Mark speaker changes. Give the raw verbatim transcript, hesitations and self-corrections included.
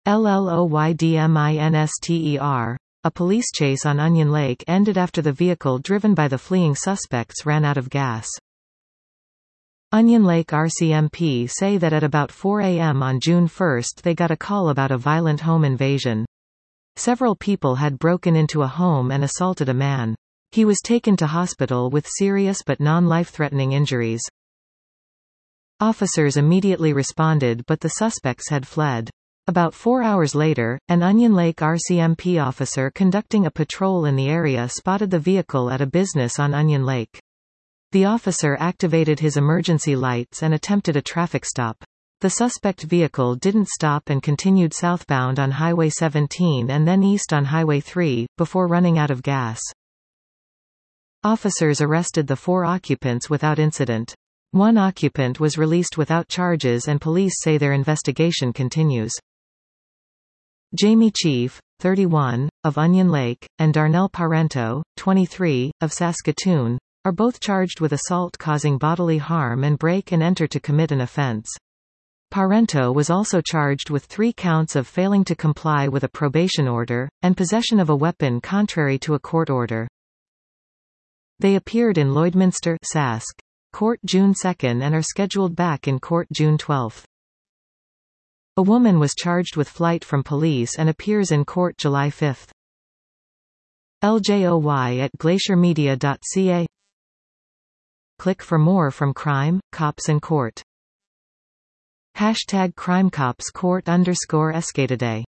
Speaker 1: Lloydminster. A police chase on Onion Lake ended after the vehicle driven by the fleeing suspects ran out of gas. Onion Lake R C M P say that at about four A M on June first they got a call about a violent home invasion. Several people had broken into a home and assaulted a man. He was taken to hospital with serious but non-life-threatening injuries. Officers immediately responded, but the suspects had fled. About four hours later, an Onion Lake R C M P officer conducting a patrol in the area spotted the vehicle at a business on Onion Lake. The officer activated his emergency lights and attempted a traffic stop. The suspect vehicle didn't stop and continued southbound on Highway seventeen and then east on Highway three, before running out of gas. Officers arrested the four occupants without incident. One occupant was released without charges and police say their investigation continues. Jamie Chief, thirty-one, of Onion Lake, and Darnell Parento, twenty-three, of Saskatoon, are both charged with assault causing bodily harm and break and enter to commit an offense. Parento was also charged with three counts of failing to comply with a probation order, and possession of a weapon contrary to a court order. They appeared in Lloydminster Sask Court June second and are scheduled back in court June twelfth. A woman was charged with flight from police and appears in court July fifth. L J O Y at glacier media dot c a. Click for more from Crime, Cops and Court. Hashtag CrimeCopsCourt underscore Escatoday